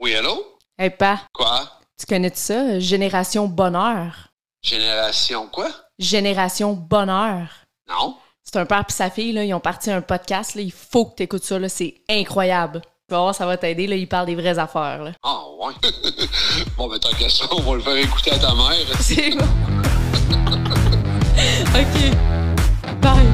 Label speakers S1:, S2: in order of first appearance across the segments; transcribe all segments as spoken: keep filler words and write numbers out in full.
S1: Oui, allô?
S2: Hey, Pa.
S1: Quoi?
S2: Tu connais ça? Génération Bonheur.
S1: Génération quoi?
S2: Génération Bonheur.
S1: Non.
S2: C'est un père et sa fille, là, ils ont parti un podcast. Là, il faut que tu écoutes ça. Là, c'est incroyable. Tu vas voir, ça va t'aider. Là, ils parlent des vraies affaires. Là.
S1: Ah, oh, ouais. Bon, ben, tant qu'à ça, on va le faire écouter à ta mère.
S2: C'est bon. OK. Bye.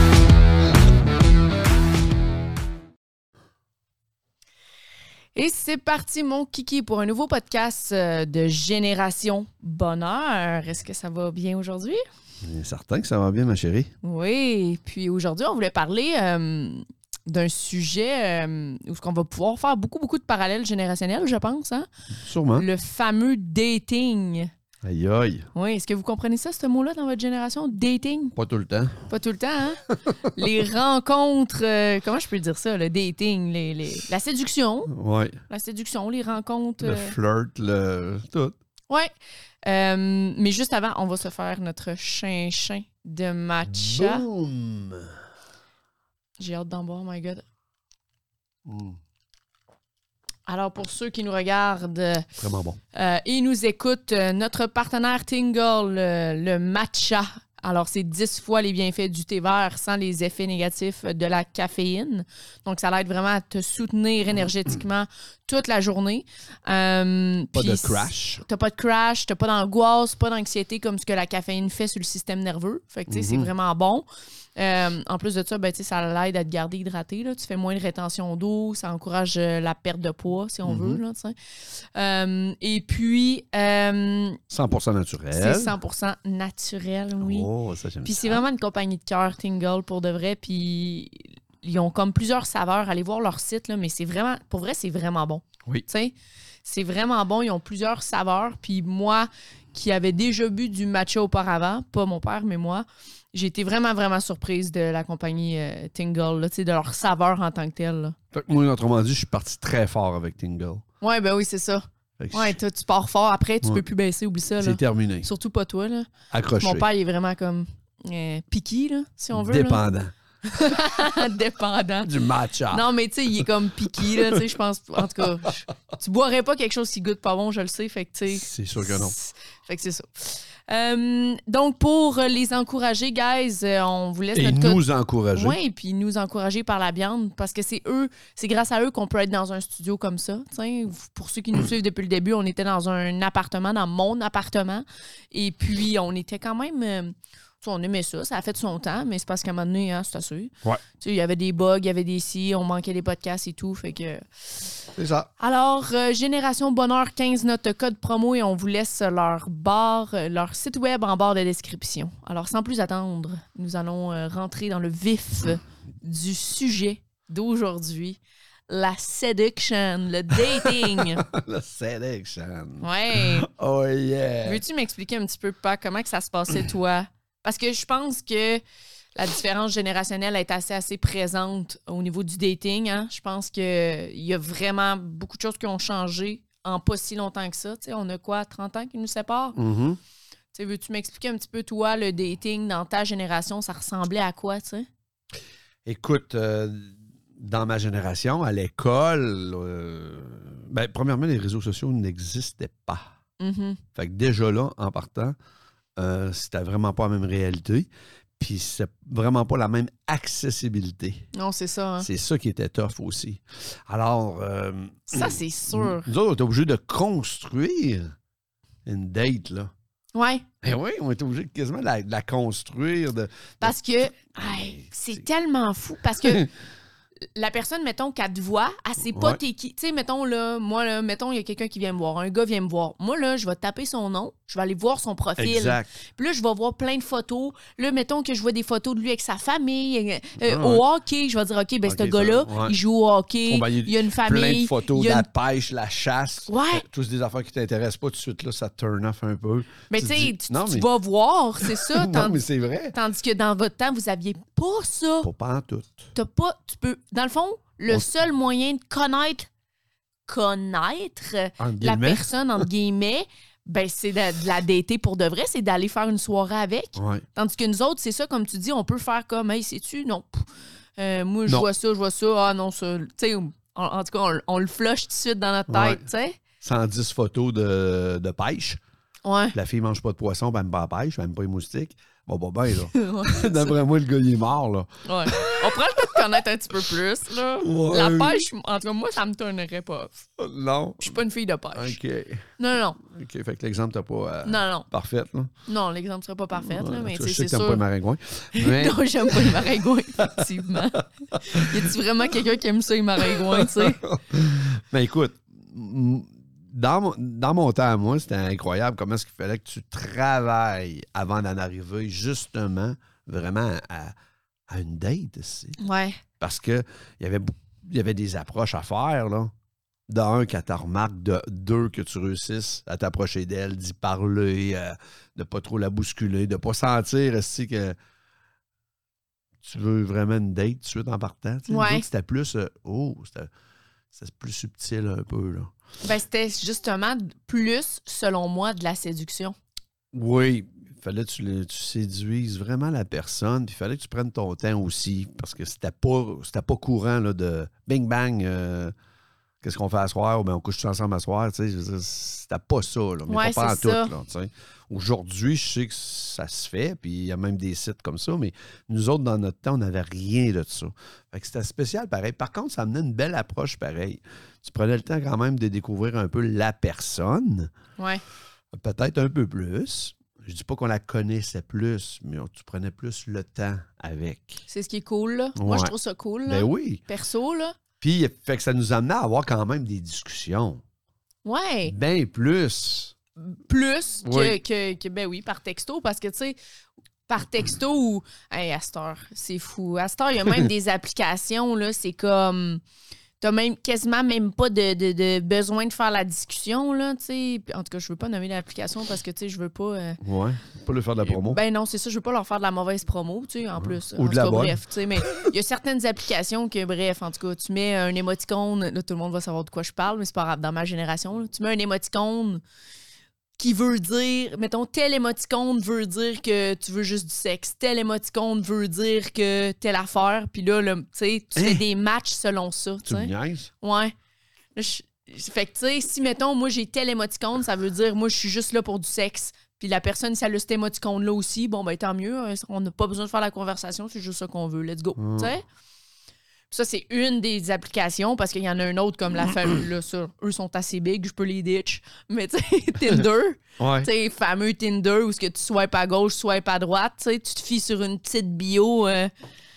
S2: Et c'est parti, mon kiki, pour un nouveau podcast de Génération Bonheur. Est-ce que ça va bien aujourd'hui?
S3: Certain que ça va bien, ma chérie.
S2: Oui, puis aujourd'hui, on voulait parler euh, d'un sujet euh, où on va pouvoir faire beaucoup, beaucoup de parallèles générationnels, je pense. Hein?
S3: Sûrement.
S2: Le fameux dating.
S3: Aïe, aïe.
S2: Oui, est-ce que vous comprenez ça, ce mot-là, dans votre génération? Dating?
S3: Pas tout le temps.
S2: Pas tout le temps, hein? Les rencontres, euh, comment je peux dire ça, le dating, les, les, la séduction.
S3: Oui.
S2: La séduction, les rencontres.
S3: Le
S2: euh...
S3: flirt, le... tout.
S2: Oui. Euh, mais juste avant, on va se faire notre chin-chin de matcha.
S3: Boom!
S2: J'ai hâte d'en boire, my God.
S3: Mm.
S2: Alors, pour ceux qui nous regardent
S3: Vraiment bon.
S2: euh, et nous écoutent, euh, notre partenaire Tingle, le, le matcha. Alors, c'est dix fois les bienfaits du thé vert sans les effets négatifs de la caféine. Donc, ça l'aide vraiment à te soutenir énergétiquement toute la journée. Euh,
S3: Pas
S2: puis,
S3: de crash.
S2: T'as pas de crash, t'as pas d'angoisse, pas d'anxiété comme ce que la caféine fait sur le système nerveux. Fait que, tu sais,
S3: Mm-hmm.
S2: c'est vraiment bon. Euh, en plus de ça, ben, ça l'aide à te garder hydraté. Là. Tu fais moins de rétention d'eau, ça encourage euh, la perte de poids, si on
S3: Mm-hmm.
S2: veut. Là, euh, et puis, euh,
S3: cent pour cent naturel.
S2: c'est cent pour cent naturel, oui.
S3: Oh, ça, j'aime
S2: Puis
S3: ça.
S2: c'est vraiment une compagnie de cœur, Tingle, pour de vrai. Puis ils ont comme plusieurs saveurs. Allez voir leur site, là, mais c'est vraiment, pour vrai, c'est vraiment bon.
S3: Oui.
S2: Tu sais, c'est vraiment bon. Ils ont plusieurs saveurs. Puis moi, qui avais déjà bu du matcha auparavant, pas mon père, mais moi, j'ai été vraiment, vraiment surprise de la compagnie euh, Tingle, là, tu sais, de leur saveur en tant que telle. Là.
S3: Fait que moi, autrement dit, je suis parti très fort avec Tingle.
S2: Ouais, ben oui, c'est ça.
S3: Fait que
S2: Ouais, toi, tu pars fort. Après, tu
S3: Ouais.
S2: peux plus baisser, oublie ça. Là.
S3: c'est terminé.
S2: Surtout pas toi, là.
S3: Accroché.
S2: Mon père, il est vraiment comme euh, piqué, là, si on veut.
S3: Dépendant.
S2: Là. Dépendant.
S3: Du matcha.
S2: Non, mais tu sais, il est comme piqué, là, tu sais, je pense. En tout cas, je- tu boirais pas quelque chose qui goûte pas bon, je le sais, fait que, tu sais.
S3: C'est sûr que non.
S2: Fait que c'est ça. Euh, donc, pour les encourager, guys, euh, on vous laisse
S3: Et
S2: notre code.
S3: nous encourager.
S2: Oui, puis nous encourager par la viande, parce que c'est eux, c'est grâce à eux qu'on peut être dans un studio comme ça. T'sais. Pour ceux qui nous suivent depuis le début, on était dans un appartement, dans mon appartement, et puis on était quand même... euh, t'sais, on aimait ça, ça a fait son temps, mais c'est parce qu'à un moment donné, hein, c'est assez.
S3: Ouais.
S2: T'sais, il y avait des bugs, il y avait des si, on manquait des podcasts et tout, fait que...
S3: C'est ça.
S2: Alors, euh, Génération Bonheur quinze, notre code promo, et on vous laisse leur barre, euh, leur site web en barre de description. Alors, sans plus attendre, nous allons euh, rentrer dans le vif du sujet d'aujourd'hui. La séduction, le dating.
S3: La sélection.
S2: Ouais.
S3: Oh yeah.
S2: Veux-tu m'expliquer un petit peu, pas comment que ça se passait, toi? Parce que je pense que la différence générationnelle est assez, assez présente au niveau du dating. Hein? Je pense qu'il y a vraiment beaucoup de choses qui ont changé en pas si longtemps que ça. T'sais, on a quoi, trente ans qui nous séparent?
S3: Mhm.
S2: T'sais, veux-tu m'expliquer un petit peu, toi, le dating dans ta génération, ça ressemblait à quoi, tu sais?
S3: Écoute, euh, dans ma génération, à l'école, euh, ben, premièrement, les réseaux sociaux n'existaient pas.
S2: Mm-hmm.
S3: Fait que déjà là, en partant, euh, c'était vraiment pas la même réalité. Puis c'est vraiment pas la même accessibilité.
S2: Non, c'est ça. Hein?
S3: C'est ça qui était tough aussi. Alors, euh,
S2: Ça, c'est sûr.
S3: nous autres, on était obligés de construire une date, là.
S2: Ouais.
S3: Eh oui, on était obligés quasiment de la, de la construire. De,
S2: Parce que hey, c'est tellement fou. Parce que la personne, mettons, qu'elle te voit, elle sait pas
S3: Ouais.
S2: t'es qui. Tu sais, mettons, là, moi, là, mettons, il y a quelqu'un qui vient me voir, un gars vient me voir. Moi, là, je vais taper son nom, je vais aller voir son profil.
S3: Exact.
S2: Puis là, je vais voir plein de photos. Là, mettons que je vois des photos de lui avec sa famille. euh, euh,
S3: Ah
S2: au
S3: ouais.
S2: hockey, je vais dire, OK, ben,
S3: Ok,
S2: ce gars-là,
S3: ça, ouais.
S2: il joue au hockey,
S3: Oh, ben,
S2: il y a une
S3: Plein
S2: famille.
S3: de photos
S2: il
S3: de
S2: y a
S3: la
S2: une-
S3: pêche, la chasse.
S2: Ouais.
S3: Euh, Tous des affaires qui t'intéressent pas tout de suite, là, ça te turn off un peu.
S2: Mais
S3: Tu
S2: tu
S3: te
S2: sais,
S3: dis,
S2: tu,
S3: non,
S2: tu
S3: mais-
S2: vas voir, c'est ça.
S3: non,
S2: tandis,
S3: mais c'est vrai.
S2: tandis que dans votre temps, vous aviez pas ça.
S3: Pas, pas en tout.
S2: T'as pas, tu peux, dans le fond, le
S3: On-
S2: seul moyen de connaître, connaître
S3: Entre
S2: la
S3: guillemets.
S2: personne, entre guillemets, ben c'est de, de la dater pour de vrai, c'est d'aller faire une soirée avec.
S3: Ouais.
S2: Tandis que nous autres, c'est ça, comme tu dis, on peut faire comme, hey, sais-tu, non. Pff, euh, moi, je
S3: Non.
S2: vois ça, je vois ça, ah non, ça. Tu sais, On- en tout cas, on, on le flush tout de suite dans notre
S3: Ouais.
S2: tête, tu sais.
S3: cent dix photos de, de pêche.
S2: Ouais.
S3: La fille mange pas de poisson, ben, elle aime pas la pêche, elle aime pas les moustiques. Bon, bah, ben, là.
S2: Ouais, c'est
S3: D'après moi, le gars, il est mort, là.
S2: ça. Ouais. On prend le temps de connaître un petit peu plus, là.
S3: Ouais.
S2: La pêche, en tout cas, moi, ça me tournerait pas.
S3: Non.
S2: Je suis pas une fille de pêche.
S3: OK.
S2: Non, non,
S3: OK, fait que l'exemple, t'as pas euh,
S2: non, non.
S3: parfaite, là.
S2: Non, l'exemple serait pas parfait,
S3: Ouais,
S2: là, mais
S3: je
S2: tu sais,
S3: sais que
S2: c'est
S3: t'aimes
S2: sûr.
S3: pas les maringouins. Mais...
S2: Non, j'aime pas les maringouins, effectivement. Y a-tu vraiment quelqu'un qui aime ça, les maringouins, tu sais?
S3: Mais écoute, m- dans mon, dans mon temps, moi, c'était incroyable comment est-ce qu'il fallait que tu travailles avant d'en arriver, justement, vraiment à, à une date ici.
S2: Ouais.
S3: Parce que il y avait, bou- il y avait des approches à faire, là. D'un, qu'elle te remarque. De deux, que tu réussisses à t'approcher d'elle, d'y parler, euh, de pas trop la bousculer, de pas sentir aussi que tu veux vraiment une date tout de suite en partant. Tu sais, nous
S2: Ouais.
S3: autres, c'était plus... euh, oh, c'était, c'était plus subtil un peu, là.
S2: Ben, c'était justement plus, selon moi, de la séduction.
S3: Oui, il fallait que tu, le- tu séduises vraiment la personne, puis il fallait que tu prennes ton temps aussi, parce que c'était pas, c'était pas courant là, de bing bang, euh, qu'est-ce qu'on fait à soir, ou bien on couche tous ensemble à soir, tu sais, je veux dire, c'était pas ça, là, mais
S2: Ouais,
S3: pas, pas en
S2: c'est
S3: tout,
S2: ça.
S3: là, tu sais. Aujourd'hui, je sais que ça se fait, puis il y a même des sites comme ça, mais nous autres, dans notre temps, on n'avait rien de ça. Fait que c'était spécial pareil. Par contre, ça amenait une belle approche pareil. Tu prenais le temps quand même de découvrir un peu la personne,
S2: Ouais.
S3: peut-être un peu plus. Je dis pas qu'on la connaissait plus, mais on- tu prenais plus le temps avec.
S2: C'est ce qui est cool, là. Moi,
S3: Ouais.
S2: je trouve ça cool, là.
S3: Ben oui.
S2: Perso, là.
S3: Puis, fait que ça nous amenait à avoir quand même des discussions.
S2: Ouais.
S3: Ben plus.
S2: Plus que,
S3: Oui.
S2: que, que- ben oui, par texto, parce que, tu sais, par texto ou... Hey, à cette heure, c'est fou. À cette heure, il y a même des applications, là, c'est comme... T'as même quasiment même pas de, de, de besoin de faire la discussion, là, tu sais. En tout cas, je veux pas nommer l'application parce que, tu sais, je veux pas... euh,
S3: Ouais. Pas le faire de la promo.
S2: Ben non, c'est ça, je veux pas leur faire de la mauvaise promo, tu sais, en plus.
S3: Ou
S2: En
S3: de
S2: tout
S3: la
S2: cas,
S3: bonne.
S2: bref, tu sais, mais il y a certaines applications que, bref, en tout cas, tu mets un émoticône, là, tout le monde va savoir de quoi je parle, mais c'est pas grave, dans ma génération, là, tu mets un émoticône qui veut dire, mettons, tel émoticône veut dire que tu veux juste du sexe, tel émoticône veut dire que telle affaire, puis là, le- tu sais, tu
S3: Hein?
S2: fais des matchs selon ça,
S3: Tu
S2: tu
S3: me
S2: sais.
S3: niaises?
S2: Ouais. Là, je- Fait que, tu sais, si, mettons, moi, j'ai tel émoticône, ça veut dire, moi, je suis juste là pour du sexe. Puis la personne, si elle a cet émoticône-là aussi, bon, ben, tant mieux. hein, On n'a pas besoin de faire la conversation, c'est juste ça qu'on veut. Let's go.
S3: Mm.
S2: Tu sais? Ça, c'est une des applications, parce qu'il y en a une autre comme la famille. Là, ça, eux sont assez big, je peux les ditch. Mais, tu sais, Tinder,
S3: Ouais.
S2: tu sais, fameux Tinder où ce que tu swipes à gauche, swipes à droite, tu sais, tu te fies sur une petite bio euh,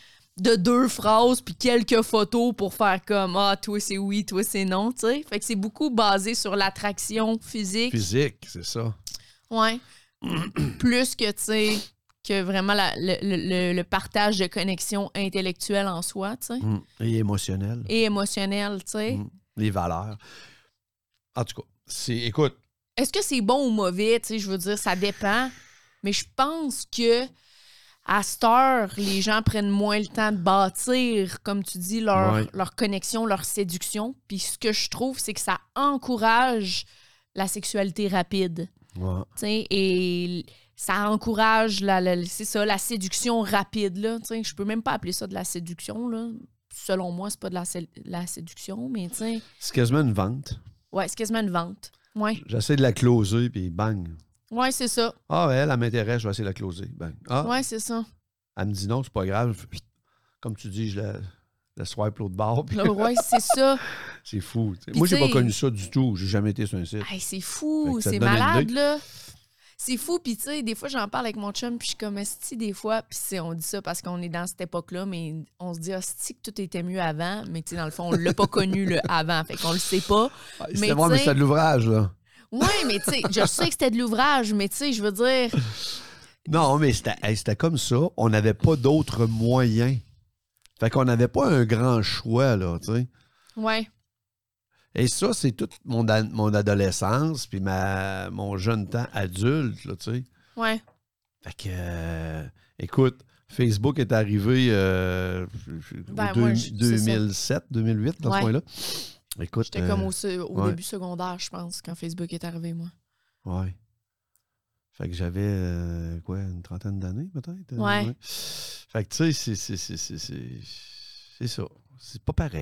S2: de deux phrases puis quelques photos pour faire comme ah toi c'est oui, toi c'est non, tu sais. Fait que c'est beaucoup basé sur l'attraction physique.
S3: Physique, c'est ça.
S2: Ouais. Plus que tu sais que vraiment la- le, le- le partage de connexion intellectuelle en soi, tu sais,
S3: Mm. Et émotionnel.
S2: et émotionnelle, tu sais.
S3: Mm. Les valeurs. En tout cas, c'est, écoute,
S2: Est-ce que c'est bon ou mauvais? Tu sais, je veux dire, ça dépend. Mais je pense que à cette heure, les gens prennent moins le temps de bâtir, comme tu dis, leur,
S3: Ouais.
S2: leur connexion, leur séduction. Puis ce que je trouve, c'est que ça encourage la sexualité rapide.
S3: ouais.
S2: Tu sais, et ça encourage la, la- c'est ça, la séduction rapide. Là, tu sais. Je peux même pas appeler ça de la séduction. Là. Selon moi, c'est pas de la, sé- la séduction, mais tu sais,
S3: C'est quasiment une vente.
S2: ouais, c'est quasiment une vente. Ouais,
S3: J'essaie de la closer, puis bang.
S2: ouais, c'est ça.
S3: Ah, elle, elle m'intéresse, je vais essayer de la closer. Bang. Ah,
S2: Ouais, c'est ça.
S3: elle me dit non, c'est pas grave. Je- Comme tu dis, je la, la swipe l'autre bord. puis
S2: Là, ouais, c'est ça.
S3: c'est fou. tu sais.
S2: Puis
S3: Moi, j'ai
S2: tu
S3: pas
S2: sais-
S3: connu ça du tout. J'ai jamais été sur un site.
S2: Hey, c'est
S3: Fait
S2: fou,
S3: que ça te
S2: c'est
S3: donne une
S2: malade,
S3: idée.
S2: là. C'est fou, puis tu sais, des fois, j'en parle avec mon chum, puis je suis comme, esti, des fois, puis c'est- on dit ça parce qu'on est dans cette époque-là, mais on se dit, esti, que tout était mieux avant, mais tu sais, dans le fond, on l'a pas connu, le avant, fait qu'on le sait pas.
S3: Ah,
S2: mais
S3: C'était bon, mais
S2: tu sais-
S3: c'était de l'ouvrage, là.
S2: Ouais, mais tu sais, je sais que c'était de l'ouvrage, mais tu sais, je veux dire,
S3: Non, mais c'était hey, c'était comme ça. On n'avait pas d'autres moyens. Fait qu'on n'avait pas un grand choix, là, tu sais.
S2: ouais,
S3: Et ça, c'est toute mon, a- mon adolescence, puis ma, mon jeune temps adulte, là, tu sais.
S2: ouais,
S3: Fait que, euh, écoute, Facebook est arrivé euh,
S2: Ben,
S3: au deux-
S2: moi, je- c'est
S3: deux mille sept, deux mille huit, dans
S2: Ouais.
S3: ce point-là. Écoute.
S2: j'étais
S3: euh,
S2: comme au, se- au
S3: ouais.
S2: début secondaire, je pense, quand Facebook est arrivé, moi.
S3: Ouais. Fait que j'avais, euh, quoi, une trentaine d'années, peut-être? euh,
S2: Ouais.
S3: Fait que, tu sais, c'est- c'est- c'est c'est- c'est- c'est ça. C'est pas pareil.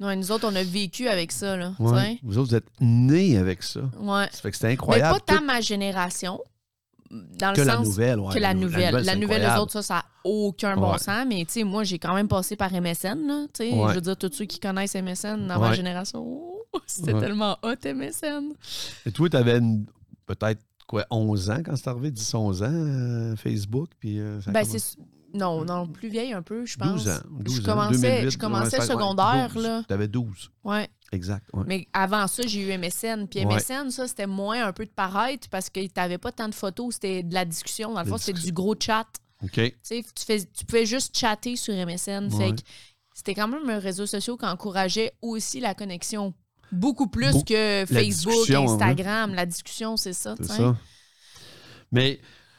S2: Ouais, nous autres, on a vécu avec ça, là.
S3: Ouais. Vous autres, vous êtes nés avec ça.
S2: Ouais.
S3: Ça fait que c'était incroyable.
S2: Mais pas tant
S3: tout...
S2: ma génération. Dans le
S3: que
S2: sens
S3: la nouvelle, ouais.
S2: Que la, la nouvelle. La nouvelle, la nouvelle eux autres, ça, ça n'a aucun bon
S3: ouais.
S2: sens. Mais tu sais, moi, j'ai quand même passé par M S N. Là, ouais. Je veux dire, tous ceux qui connaissent M S N dans ouais. ma génération, oh, c'était ouais. tellement hot, M S N.
S3: Et toi, tu avais une... peut-être quoi, onze ans quand c'est arrivé, dix onze ans, euh, Facebook? Puis, euh, ça
S2: ben, c'est... Non, non, plus vieille un peu, je pense.
S3: douze ans. douze
S2: je commençais,
S3: deux mille huit,
S2: je commençais secondaire.
S3: douze.
S2: Là.
S3: Tu avais douze.
S2: Ouais.
S3: Exact. Ouais.
S2: Mais avant ça, j'ai eu M S N. Puis M S N, ouais. ça, c'était moins un peu de paraître parce que tu n'avais pas tant de photos, c'était de la discussion. Dans le fond, c'était du gros chat.
S3: OK.
S2: Tu sais, tu, fais, tu pouvais juste chatter sur M S N. Ouais. Fait que c'était quand même un réseau social qui encourageait aussi la connexion. Beaucoup plus Beau... que Facebook, Instagram. Hein? La discussion, c'est ça.
S3: C'est ça. Mais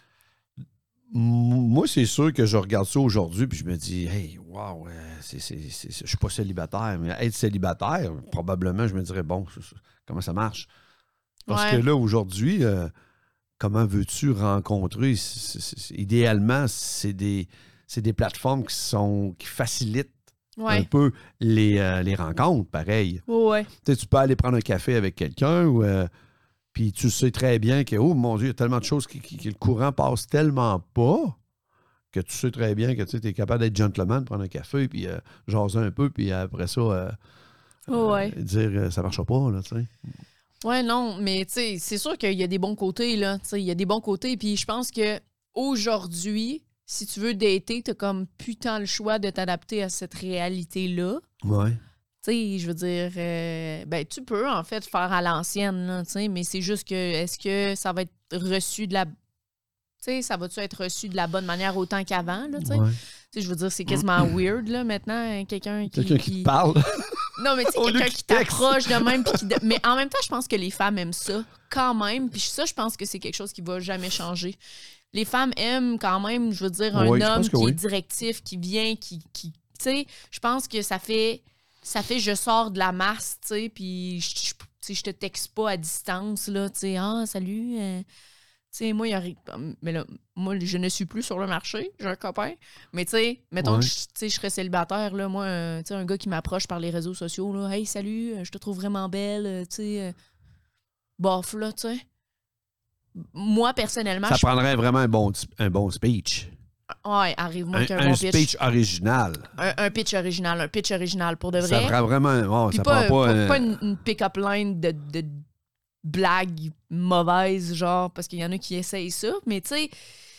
S3: moi, c'est sûr que je regarde ça aujourd'hui puis je me dis, hey, wow, c'est, c'est, c'est, je suis pas célibataire, mais être célibataire, probablement, je me dirais, bon, comment ça marche? Parce ouais. que là, aujourd'hui, euh, comment veux-tu rencontrer? C'est, c'est, c'est, idéalement, c'est des, c'est des plateformes qui, sont, qui facilitent ouais. un peu les, euh, les rencontres, pareil.
S2: Ouais.
S3: Tu peux aller prendre un café avec quelqu'un ou... Euh, puis tu sais très bien que, oh mon Dieu, il y a tellement de choses qui, qui, qui le courant passe tellement pas que tu sais très bien que tu es capable d'être gentleman, prendre un café, puis euh, jaser un peu, puis après ça, euh,
S2: ouais.
S3: euh, dire euh, ça marche pas, là, tu sais.
S2: Ouais, non, mais tu sais, c'est sûr qu'il y a des bons côtés, là. Tu sais, il y a des bons côtés, puis je pense que aujourd'hui, si tu veux dater, t'as comme putain le choix de t'adapter à cette réalité-là.
S3: Ouais.
S2: Tu sais, je veux dire, euh, ben, tu peux, en fait, faire à l'ancienne, là, tu sais, mais c'est juste que, est-ce que ça va être reçu de la... Tu sais, ça va-tu être reçu de la bonne manière autant qu'avant, là, tu sais?
S3: Ouais.
S2: Tu sais, je veux dire, c'est quasiment weird, là, maintenant, quelqu'un qui...
S3: Quelqu'un qui, qui... te parle.
S2: Non, mais tu sais, quelqu'un qui t'approche de même, puis qui... De... Mais en même temps, je pense que les femmes aiment ça, quand même, puis ça, je pense que c'est quelque chose qui va jamais changer. Les femmes aiment quand même, je veux dire, un
S3: oui,
S2: homme qui
S3: oui.
S2: est directif, qui vient, qui... qui... Tu sais, je pense que ça fait... Ça fait je sors de la masse, tu sais, puis je, je, je te texte pas à distance, là, tu sais, ah, salut, euh, tu sais, moi, il y a... Mais là, moi, je ne suis plus sur le marché, j'ai un copain, mais tu sais, mettons
S3: ouais.
S2: que je, je serais célibataire, là, moi, euh, tu sais, un gars qui m'approche par les réseaux sociaux, là, hey, salut, je te trouve vraiment belle, tu sais, euh, bof, là, tu sais. Moi, personnellement...
S3: Ça
S2: je...
S3: prendrait vraiment un bon, un bon speech.
S2: Ouais, arrive-moi
S3: un,
S2: qu'un
S3: un
S2: bon
S3: pitch.
S2: pitch.
S3: original.
S2: Un, un pitch original, un pitch original, pour de vrai.
S3: Ça prend vraiment... Oh, ça
S2: pas,
S3: prend pas...
S2: pas,
S3: un...
S2: pas une, une pick-up line de, de blagues mauvaises, genre, parce qu'il y en a qui essayent ça, mais tu sais,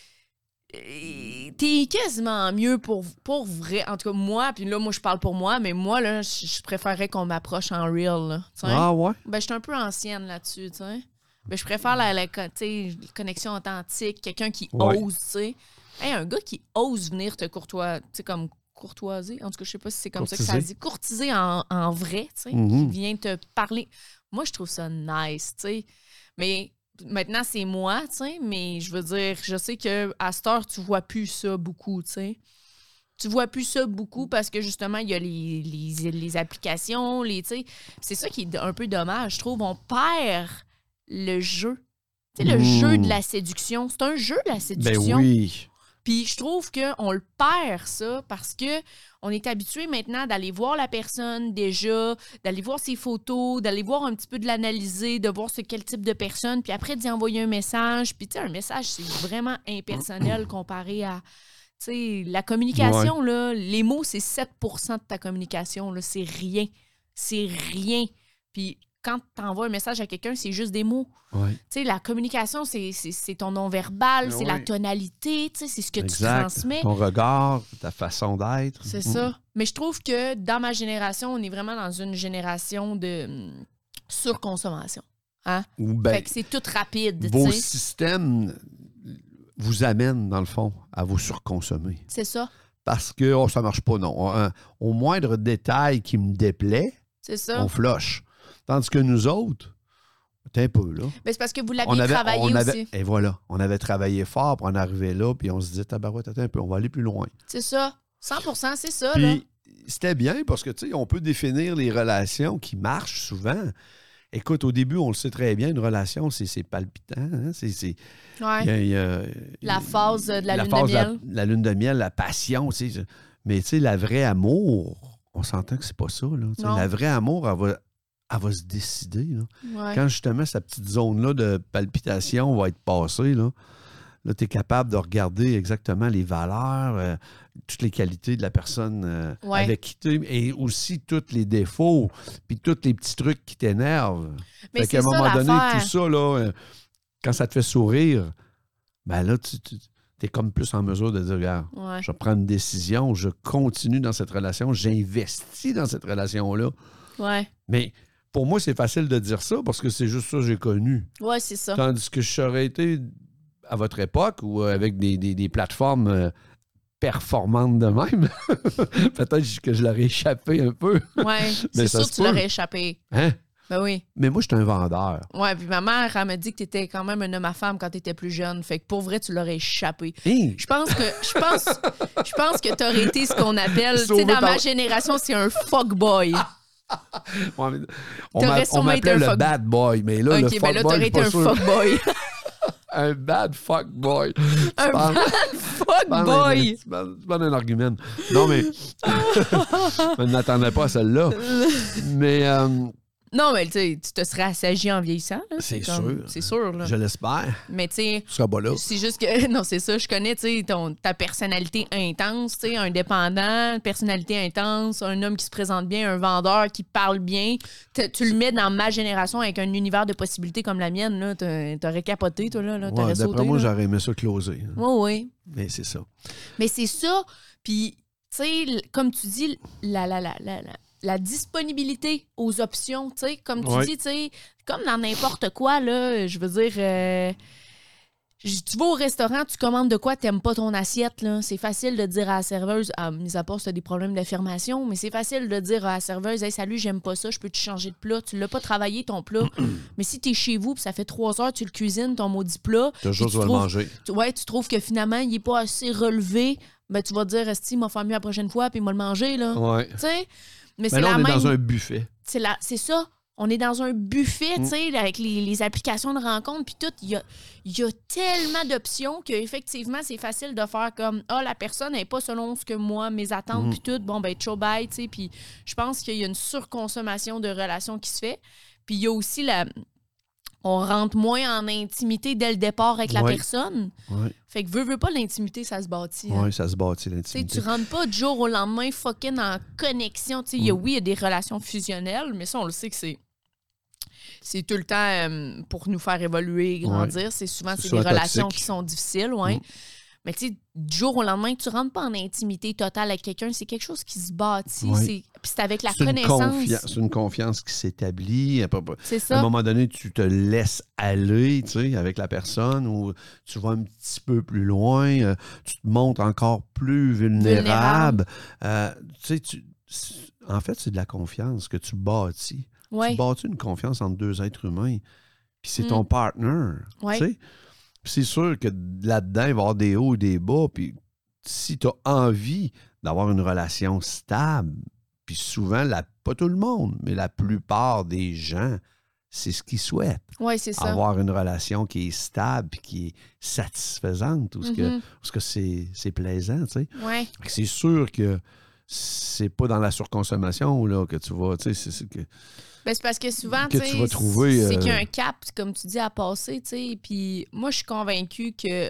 S2: t'es quasiment mieux pour, pour vrai. En tout cas, moi, puis là, moi, je parle pour moi, mais moi, là, je, je préférerais qu'on m'approche en real, là. T'sais.
S3: Ah ouais?
S2: Ben, je suis un peu ancienne là-dessus, tu sais. Ben, je préfère la, la, la connexion authentique, quelqu'un qui
S3: ouais.
S2: ose, tu sais. Hey, un gars qui ose venir te courtoiser, tu sais, comme courtoiser, en tout cas, je sais pas si c'est comme
S3: courtiser.
S2: ça que ça se dit, courtiser en, en vrai, tu sais,
S3: mm-hmm.
S2: qui vient te parler. Moi, je trouve ça nice, tu sais. Mais maintenant, c'est moi, tu sais, mais je veux dire, je sais qu'à cette heure, tu vois plus ça beaucoup, tu sais. Tu vois plus ça beaucoup parce que, justement, il y a les, les, les applications, les, tu sais. C'est ça qui est un peu dommage, je trouve. On perd le jeu. Tu sais, le mmh. jeu de la séduction. C'est un jeu de la séduction.
S3: Ben oui.
S2: Puis je trouve qu'on le perd, ça, parce que on est habitué maintenant d'aller voir la personne déjà, d'aller voir ses photos, d'aller voir un petit peu de l'analyser, de voir c'est quel type de personne, puis après d'y envoyer un message. Puis tu sais, un message, c'est vraiment impersonnel comparé à, tu sais, la communication, ouais. là. Les mots, c'est sept pour cent de ta communication, là. C'est rien. C'est rien. Puis quand tu envoies un message à quelqu'un, c'est juste des mots.
S3: Ouais.
S2: Tu sais, la communication, c'est, c'est, c'est ton non-verbal, c'est
S3: oui.
S2: la tonalité, tu sais, c'est ce que
S3: exact.
S2: tu transmets.
S3: Ton regard, ta façon d'être.
S2: C'est
S3: mmh.
S2: ça. Mais je trouve que dans ma génération, on est vraiment dans une génération de hum, surconsommation. Hein?
S3: Ben,
S2: fait que c'est tout rapide.
S3: Vos
S2: t'sais.
S3: systèmes vous amènent, dans le fond, à vous surconsommer.
S2: C'est ça.
S3: Parce que oh, ça marche pas, non. Un, au moindre détail qui me déplaît,
S2: c'est ça.
S3: on flush. Tandis que nous autres, t'es un peu, là.
S2: Mais c'est parce que vous l'aviez
S3: on avait,
S2: travaillé
S3: on avait,
S2: aussi.
S3: Et voilà. On avait travaillé fort pour en arriver là, puis on se disait, tabarouette, attends un peu, on va aller plus loin.
S2: C'est ça. cent pour cent, c'est ça,
S3: puis,
S2: là.
S3: C'était bien parce que, tu sais, on peut définir les relations qui marchent souvent. Écoute, au début, on le sait très bien, une relation, c'est, c'est palpitant. Hein? C'est, c'est,
S2: ouais.
S3: y a, y a,
S2: la phase de la,
S3: la
S2: lune
S3: phase
S2: de miel.
S3: La, la lune de miel, la passion, tu sais. Mais, tu sais, la vraie amour, on s'entend que c'est pas ça. Là. La vraie amour, elle va, elle va se décider. Là.
S2: Ouais.
S3: Quand justement, cette petite zone-là de palpitation va être passée, là, là tu es capable de regarder exactement les valeurs, euh, toutes les qualités de la personne euh,
S2: ouais.
S3: avec qui tu es, et aussi tous les défauts, puis tous les petits trucs qui t'énervent.
S2: Mais
S3: fait qu'à un moment donné, tout ça, là, euh, quand ça te fait sourire, ben là, tu, tu es comme plus en mesure de dire, regarde,
S2: ouais.
S3: je prends une décision, je continue dans cette relation, j'investis dans cette relation-là.
S2: Ouais.
S3: Mais pour moi, c'est facile de dire ça parce que c'est juste ça que j'ai connu.
S2: Ouais, c'est ça.
S3: Tandis que je serais été à votre époque ou avec des, des, des plateformes euh, performantes de même, peut-être que je l'aurais échappé un peu.
S2: Ouais, c'est sûr que tu l'aurais échappé.
S3: Hein?
S2: Ben oui.
S3: Mais moi, je suis un vendeur.
S2: Ouais, puis ma mère, elle m'a dit que tu étais quand même un homme à femme quand tu étais plus jeune. Fait que pour vrai, tu l'aurais échappé.
S3: Hey.
S2: Je pense que je pense, je pense que tu aurais été ce qu'on appelle, tu sais, dans par... ma génération, c'est un fuckboy.
S3: on on m'appelait le fuck... bad boy, mais là,
S2: okay,
S3: le fuckboy,
S2: ben là, t'aurais été un fuckboy.
S3: Un bad fuckboy.
S2: Un bad fuckboy.
S3: Tu parles d'un argument. Non, mais je ne m'attendais pas à celle-là. Mais... Euh...
S2: Non, mais tu te serais assagi en vieillissant.
S3: C'est
S2: comme,
S3: sûr.
S2: C'est sûr. Là.
S3: Je l'espère.
S2: Mais tu sais,
S3: tu seras pas là.
S2: C'est juste que, non, c'est ça, je connais ton, ta personnalité intense, tu sais, un dépendant, une personnalité intense, un homme qui se présente bien, un vendeur qui parle bien. T- tu le mets dans ma génération avec un univers de possibilités comme la mienne, là, t'aurais capoté, toi, là. là
S3: ouais,
S2: t'aurais
S3: d'après
S2: sauté,
S3: moi,
S2: là.
S3: j'aurais aimé ça closer. Hein.
S2: Oui, oui.
S3: Mais c'est ça.
S2: Mais c'est ça, puis, tu sais, comme tu dis, la, la, la, la, la la disponibilité aux options, tu sais, comme tu ouais. dis, tu sais, comme dans n'importe quoi, là, je veux dire, euh, tu vas au restaurant, tu commandes de quoi, t'aimes pas ton assiette, là, c'est facile de dire à la serveuse, ah, mis à part si t'as des problèmes d'affirmation, mais c'est facile de dire à la serveuse, hey, salut, j'aime pas ça, je peux te changer de plat, tu l'as pas travaillé ton plat, mais si t'es chez vous, puis ça fait trois heures, tu le cuisines, ton maudit plat,
S3: toujours tu vas
S2: trouves,
S3: le manger.
S2: Tu, ouais, tu trouves que finalement, il est pas assez relevé, ben tu vas te dire, esti, il m'a fait mieux la prochaine fois, puis il m'a le manger, là,
S3: ouais.
S2: tu sais. Mais,
S3: Mais
S2: c'est
S3: là,
S2: la
S3: on est
S2: même...
S3: dans un buffet.
S2: C'est, la... c'est ça. On est dans un buffet, mm. tu sais, avec les, les applications de rencontres, puis tout. Il y a, y a tellement d'options qu'effectivement, c'est facile de faire comme « Ah, la personne n'est pas selon ce que moi, mes attentes, mm. puis tout. Bon, ben, ciao, bye, tu sais. » Puis je pense qu'il y a une surconsommation de relations qui se fait. Puis il y a aussi la... On rentre moins en intimité dès le départ avec la
S3: ouais.
S2: personne.
S3: Ouais.
S2: Fait que veux, veux pas, l'intimité, ça se bâtit.
S3: Oui,
S2: hein.
S3: ça se bâtit, l'intimité.
S2: T'sais, tu rentres pas du jour au lendemain fucking en connexion. Mm. Y a, oui, il y a des relations fusionnelles, mais ça, on le sait que c'est c'est tout le temps euh, pour nous faire évoluer et grandir. Ouais. C'est souvent c'est, c'est des relations toxique. Qui sont difficiles. Ouais. Mm. Mais tu sais, du jour au lendemain, tu rentres pas en intimité totale avec quelqu'un, c'est quelque chose qui se bâtit. Ouais. C'est... Puis c'est avec la c'est connaissance.
S3: Une confi- c'est une confiance qui s'établit.
S2: C'est ça.
S3: À un moment donné, tu te laisses aller, tu sais, avec la personne ou tu vas un petit peu plus loin, euh, tu te montres encore plus vulnérable. vulnérable. Euh, tu sais, tu... en fait, c'est de la confiance que tu bâtis. Ouais. Tu bâtis une confiance entre deux êtres humains. Puis c'est mm. ton partner. Ouais. Tu sais. C'est sûr que là-dedans, il va y avoir des hauts et des bas. Puis si tu as envie d'avoir une relation stable, puis souvent, la, pas tout le monde, mais la plupart des gens, c'est ce qu'ils souhaitent.
S2: Oui, c'est ça.
S3: Avoir une relation qui est stable puis qui est satisfaisante, ou ce mm-hmm. que, que c'est, c'est plaisant, tu sais.
S2: Ouais.
S3: C'est sûr que c'est pas dans la surconsommation là, que tu vas, tu sais, c'est, c'est que...
S2: Ben, c'est parce que souvent,
S3: que tu vas trouver,
S2: c'est
S3: euh...
S2: qu'il y a un cap, comme tu dis, à passer, tu sais. Puis moi, je suis convaincue que...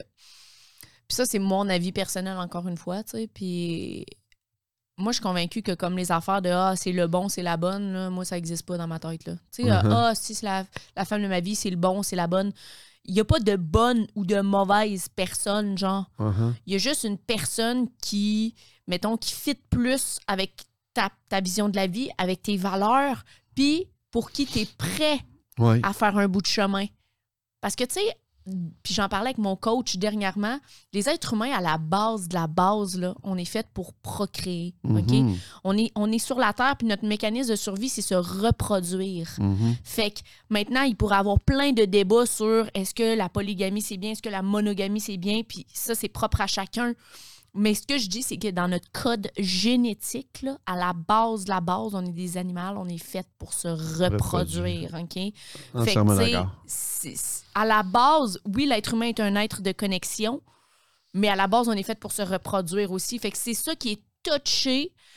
S2: Puis ça, c'est mon avis personnel, encore une fois, tu sais. Puis moi, je suis convaincue que comme les affaires de « Ah, c'est le bon, c'est la bonne », là, moi, ça n'existe pas dans ma tête, là. Tu sais, uh-huh. « Ah, si c'est la, la femme de ma vie, c'est le bon, c'est la bonne ». Il n'y a pas de bonne ou de mauvaise personne, genre.
S3: Uh-huh.
S2: Il y a juste une personne qui, mettons, qui fit plus avec ta, ta vision de la vie, avec tes valeurs, puis pour qui tu es prêt
S3: oui.
S2: à faire un bout de chemin. Parce que, tu sais, puis j'en parlais avec mon coach dernièrement, les êtres humains, à la base de la base, là, on est fait pour procréer. Mm-hmm. OK? On est, on est sur la Terre, puis notre mécanisme de survie, c'est se reproduire.
S3: Mm-hmm.
S2: Fait que maintenant, il pourrait y avoir plein de débats sur est-ce que la polygamie, c'est bien, est-ce que la monogamie, c'est bien, puis ça, c'est propre à chacun. Mais ce que je dis, c'est que dans notre code génétique, là, à la base de la base, on est des animaux, on est fait pour se reproduire. OK?
S3: Entièrement d'accord.
S2: C'est, c'est, à la base, oui, l'être humain est un être de connexion, mais à la base, on est fait pour se reproduire aussi. Fait que c'est ça qui est touché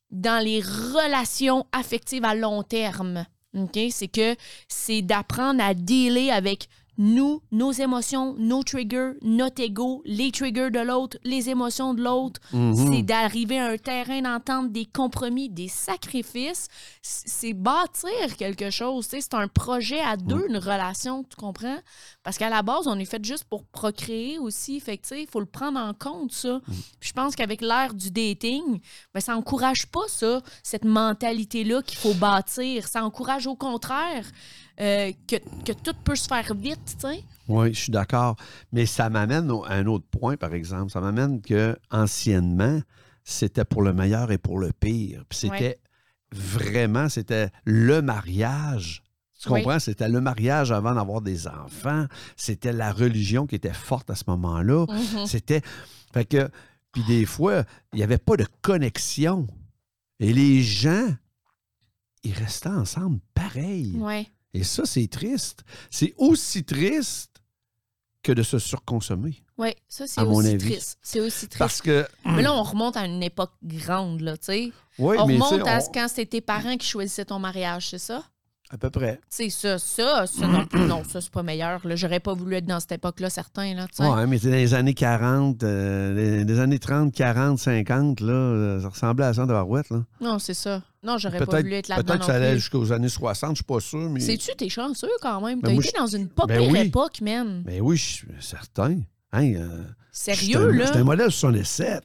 S2: dans les relations affectives à long terme. Okay? C'est que c'est d'apprendre à dealer avec nous, nos émotions, nos triggers, notre ego, les triggers de l'autre, les émotions de l'autre. Mm-hmm. C'est d'arriver à un terrain d'entente, des compromis, des sacrifices. C'est bâtir quelque chose. C'est un projet à deux, mm. une relation, tu comprends? Parce qu'à la base, on est fait juste pour procréer aussi. Fait que, il faut le prendre en compte, ça. Mm. Puis je pense qu'avec l'ère du dating, ben, ça n'encourage pas ça, cette mentalité-là qu'il faut bâtir. Ça encourage au contraire Euh, que, que tout peut se faire vite, tu sais.
S3: Oui, je suis d'accord. Mais ça m'amène à un autre point, par exemple. Ça m'amène que anciennement, c'était pour le meilleur et pour le pire. Puis c'était ouais. vraiment, c'était le mariage. Tu comprends? Oui. C'était le mariage avant d'avoir des enfants. C'était la religion qui était forte à ce moment-là. Mm-hmm. C'était... Fait que... Puis des fois, il n'y avait pas de connexion. Et les gens, ils restaient ensemble pareil.
S2: Oui.
S3: Et ça, c'est triste. C'est aussi triste que de se surconsommer.
S2: Oui, ça, c'est aussi triste. C'est aussi triste.
S3: Parce que...
S2: Mais là, on remonte à une époque grande, là, tu sais.
S3: Oui,
S2: on
S3: mais
S2: remonte à
S3: on...
S2: quand c'était tes parents qui choisissaient ton mariage, c'est ça?
S3: À peu près.
S2: C'est ça, ça, ça non plus, non, ça, c'est pas meilleur. Là. J'aurais pas voulu être dans cette époque-là, certain, là, tu sais.
S3: Oui, mais c'est dans les années quarante, euh, les, les années trente, quarante, cinquante, là, ça ressemblait à ça de Barouette, là.
S2: Non, c'est ça. Non, j'aurais pas voulu être là-dedans
S3: Peut-être que ça
S2: non
S3: allait
S2: plus.
S3: jusqu'aux années soixante, je suis pas sûr, mais...
S2: Sais-tu, t'es chanceux quand même. T'as
S3: ben
S2: été
S3: je...
S2: dans une pas
S3: ben
S2: pire
S3: oui.
S2: époque, man.
S3: Ben oui, je suis certain. Hein, euh,
S2: Sérieux, là?
S3: C'était un modèle soixante-dix-sept.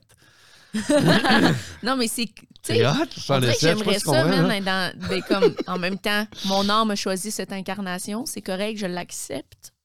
S2: Non, mais c'est...
S3: C'est hot, soixante-dix-sept,
S2: j'aimerais
S3: je
S2: ça,
S3: man,
S2: hein? dans, ben, comme, en même temps, mon âme a choisi cette incarnation. C'est correct, je l'accepte.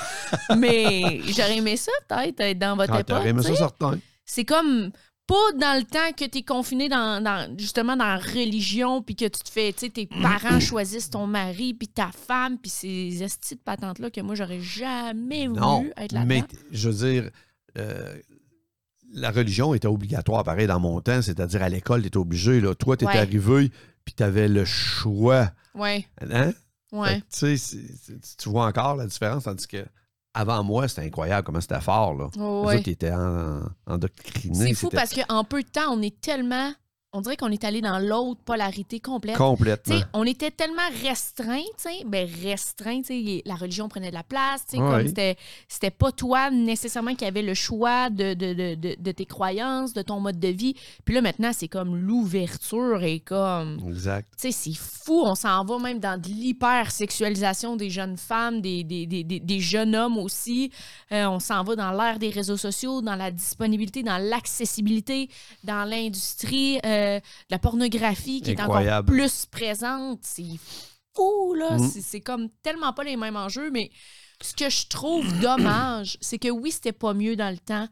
S2: Mais j'aurais aimé ça, peut-être, être dans votre
S3: ah,
S2: époque.
S3: T'aurais aimé ça, certain.
S2: C'est comme... Pas dans le temps que tu es confiné dans, dans, justement dans la religion, puis que tu te fais, tu sais, tes parents choisissent ton mari, puis ta femme, puis ces estis de patentes-là que moi, j'aurais jamais voulu
S3: non,
S2: être là-dedans.
S3: Mais, je veux dire, euh, la religion était obligatoire, pareil, dans mon temps, c'est-à-dire à l'école, tu étais obligé. Là. Toi, tu étais ouais. arrivé, puis tu avais le choix.
S2: Oui.
S3: Hein?
S2: Oui.
S3: Tu sais, tu vois encore la différence, tandis que avant moi, c'était incroyable comment c'était fort. Là.
S2: Oh,
S3: les
S2: ouais.
S3: autres étaient en, en, endoctrinés.
S2: C'est fou parce qu'en peu de temps, on est tellement... On dirait qu'on est allé dans l'autre polarité complète.
S3: Complètement.
S2: T'sais, on était tellement restreints, tu sais, ben restreints, tu sais, la religion prenait de la place, tu sais,
S3: oui.
S2: comme c'était, c'était pas toi nécessairement qui avais le choix de, de, de, de, de tes croyances, de ton mode de vie. Puis là, maintenant, c'est comme l'ouverture et comme...
S3: Exact.
S2: Tu sais, c'est fou, on s'en va même dans de l'hypersexualisation des jeunes femmes, des, des, des, des, des jeunes hommes aussi. Euh, on s'en va dans l'ère des réseaux sociaux, dans la disponibilité, dans l'accessibilité, dans l'industrie... Euh, de la pornographie qui
S3: Incroyable.
S2: est encore plus présente. C'est fou, là.
S3: Mm.
S2: C'est, c'est comme tellement pas les mêmes enjeux, mais ce que je trouve dommage, c'est que oui, c'était pas mieux dans le temps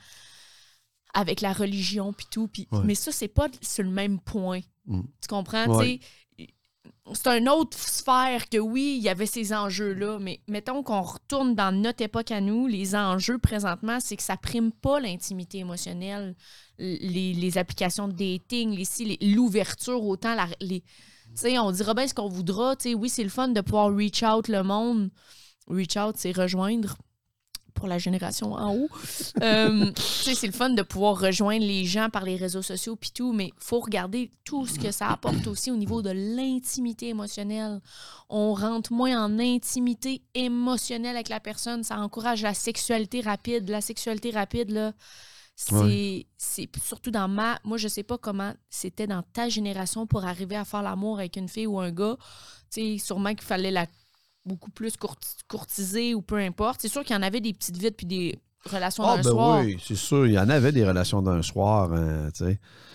S2: avec la religion puis tout, pis, ouais. mais ça, c'est pas sur le même point. Mm. Tu comprends? Ouais. C'est une autre sphère que oui, il y avait ces enjeux-là, mais mettons qu'on retourne dans notre époque à nous, les enjeux présentement, c'est que ça prime pas l'intimité émotionnelle, les, les applications de dating, les, les, l'ouverture autant, la, les, t'sais, on dira bien ce qu'on voudra, t'sais, oui, c'est le fun de pouvoir reach out le monde. Reach out, c'est rejoindre pour la génération en haut. euh, c'est le fun de pouvoir rejoindre les gens par les réseaux sociaux puis tout, mais il faut regarder tout ce que ça apporte aussi au niveau de l'intimité émotionnelle. On rentre moins en intimité émotionnelle avec la personne. Ça encourage la sexualité rapide. La sexualité rapide, là, c'est, ouais. c'est surtout dans ma... Moi, je sais pas comment c'était dans ta génération pour arriver à faire l'amour avec une fille ou un gars. Tu sais, sûrement qu'il fallait la beaucoup plus courtisé ou peu importe. C'est sûr qu'il y en avait des petites vites puis des relations
S3: ah,
S2: d'un
S3: ben
S2: soir.
S3: Oui, c'est sûr. Il y en avait des relations d'un soir, hein, tu sais.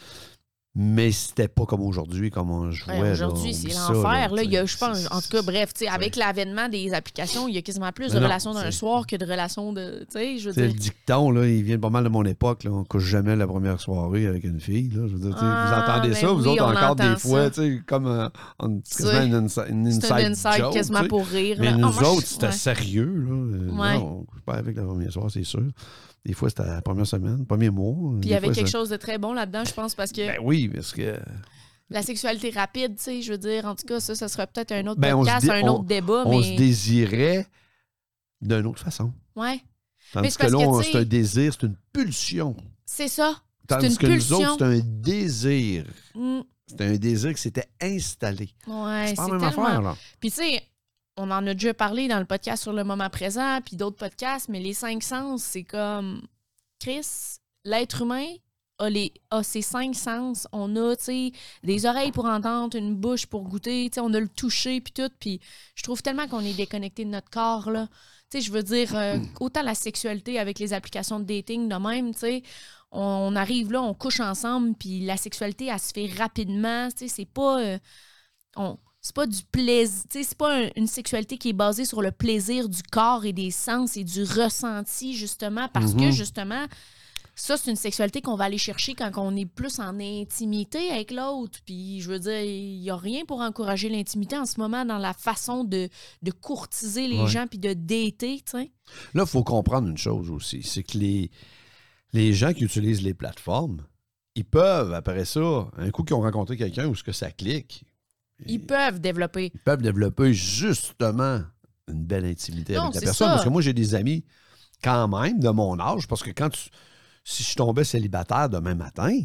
S3: Mais c'était pas comme aujourd'hui, comme on jouait.
S2: Ouais, aujourd'hui, là, c'est
S3: ça,
S2: l'enfer.
S3: Là,
S2: là, il y a, je pense, en tout cas, bref, avec l'avènement des applications, il y a quasiment plus de non, relations d'un soir que de relations de... Je veux dire.
S3: Le dicton, là, il vient pas mal de mon époque. Là, on couche jamais la première soirée avec une fille. Là, je veux dire, ah, vous entendez ça, vous oui, autres, encore des fois, comme un, un, quasiment une, inside, une inside,
S2: c'est une inside
S3: joke,
S2: quasiment
S3: t'sais.
S2: pour rire.
S3: Mais
S2: là.
S3: nous
S2: oh,
S3: autres,
S2: je...
S3: c'était
S2: ouais.
S3: sérieux. Là.
S2: Ouais.
S3: Non, on couche pas avec la première soirée, c'est sûr. Des fois, c'était la première semaine, le premier mois.
S2: Puis il y avait quelque ça... chose de très bon là-dedans, je pense, parce que...
S3: Ben oui, parce que...
S2: La sexualité rapide, tu sais, je veux dire, en tout cas, ça, ça serait peut-être un autre
S3: ben
S2: podcast,
S3: dé...
S2: un autre
S3: on,
S2: débat,
S3: on
S2: mais...
S3: On se désirait d'une autre façon.
S2: Ouais.
S3: Tandis
S2: mais c'est
S3: que là,
S2: que,
S3: c'est un désir, c'est une pulsion.
S2: C'est ça.
S3: Tandis
S2: c'est une
S3: que
S2: pulsion.
S3: nous autres, c'est un désir.
S2: Mm.
S3: C'était un désir qui s'était installé.
S2: Ouais,
S3: c'est pas
S2: c'est
S3: la même
S2: tellement...
S3: affaire, là.
S2: Puis tu sais, on en a déjà parlé dans le podcast sur le moment présent, puis d'autres podcasts, mais les cinq sens, c'est comme... Chris, l'être humain a, les, a ses cinq sens. On a, tu sais, des oreilles pour entendre, une bouche pour goûter, tu sais, on a le toucher, puis tout. Puis je trouve tellement qu'on est déconnecté de notre corps, là. Tu sais, je veux dire, euh, autant la sexualité avec les applications de dating de même, tu sais, on, on arrive là, on couche ensemble, puis la sexualité, elle se fait rapidement, tu sais, c'est pas... Euh, on, c'est pas du plaisir, tu sais, c'est pas un, une sexualité qui est basée sur le plaisir du corps et des sens et du ressenti, justement, parce
S3: Mm-hmm.
S2: que, justement, ça, c'est une sexualité qu'on va aller chercher quand on est plus en intimité avec l'autre. Puis, je veux dire, il n'y a rien pour encourager l'intimité en ce moment dans la façon de, de courtiser les
S3: Ouais.
S2: gens puis de dater, tu sais.
S3: Là, il faut comprendre une chose aussi, c'est que les, les gens qui utilisent les plateformes, ils peuvent, après ça, un coup qu'ils ont rencontré quelqu'un où ce que ça clique,
S2: Ils peuvent développer.
S3: ils peuvent développer justement une belle intimité
S2: Non,
S3: avec la
S2: c'est
S3: personne.
S2: ça.
S3: Parce que moi, j'ai des amis quand même de mon âge, parce que quand tu, si je tombais célibataire demain matin,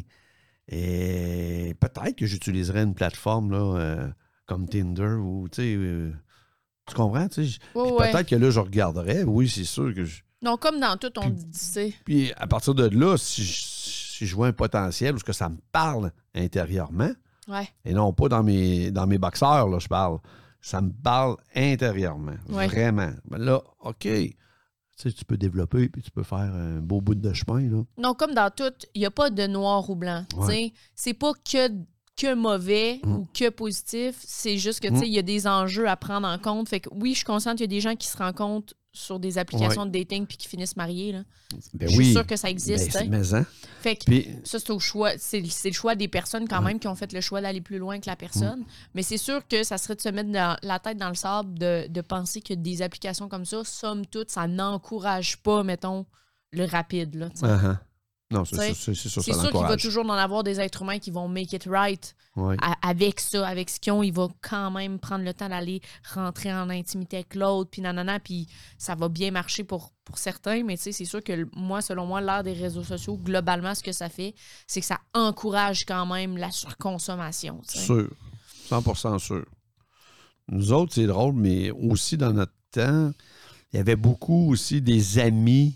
S3: et peut-être que j'utiliserais une plateforme là, euh, comme Tinder ou, tu sais, euh, tu comprends? tu sais?
S2: Ouais,
S3: Puis
S2: ouais.
S3: peut-être que là, je regarderais. Oui, c'est sûr que je...
S2: Non, comme dans tout, on dit, tu sais.
S3: Puis à partir de là, si je, si je vois un potentiel, ou ce que ça me parle intérieurement,
S2: Ouais.
S3: et non pas dans mes, dans mes boxeurs, là, je parle. Ça me parle intérieurement.
S2: Ouais.
S3: Vraiment. Ben là, OK. Tu sais, tu peux développer puis tu peux faire un beau bout de chemin, là.
S2: Non, comme dans tout, il n'y a pas de noir ou blanc. tu
S3: Ouais.
S2: sais. C'est pas que, que mauvais
S3: Mm.
S2: ou que positif. C'est juste que, tu sais, il y a des enjeux à prendre en compte. Fait que oui, je suis consciente qu'il y a des gens qui se rencontrent sur des applications
S3: Ouais.
S2: de dating puis qui finissent mariés, là.
S3: Ben
S2: Je suis
S3: oui.
S2: sûre que ça
S3: Ben,
S2: existe.
S3: c'est-
S2: hein.
S3: mais hein.
S2: Fait que
S3: Puis,
S2: ça, c'est au choix. C'est c'est le choix des personnes quand
S3: Ouais.
S2: même qui ont fait le choix d'aller plus loin que la personne.
S3: Mm.
S2: Mais c'est sûr que ça serait de se mettre dans- la tête dans le sable de, de penser que des applications comme ça, somme toute, ça n'encourage pas, mettons, le rapide. Là, tu sais.
S3: uh-huh. Non, c'est
S2: T'sais,
S3: sûr, c'est- c'est sûr,
S2: c'est
S3: ça
S2: sûr qu'il va
S3: l'encourage.
S2: toujours en avoir des êtres humains qui vont make it right
S3: Ouais.
S2: à- avec ça, avec ce qu'ils ont. Il va quand même prendre le temps d'aller rentrer en intimité avec l'autre, puis nanana, puis ça va bien marcher pour, pour certains. Mais tu sais, c'est sûr que moi, selon moi, l'ère des réseaux sociaux, globalement, ce que ça fait, c'est que ça encourage quand même la surconsommation. tu sais.
S3: Sûr. cent pour cent sûr. Nous autres, c'est drôle, mais aussi dans notre temps, il y avait beaucoup aussi des amis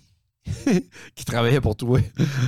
S3: qui travaillaient pour toi.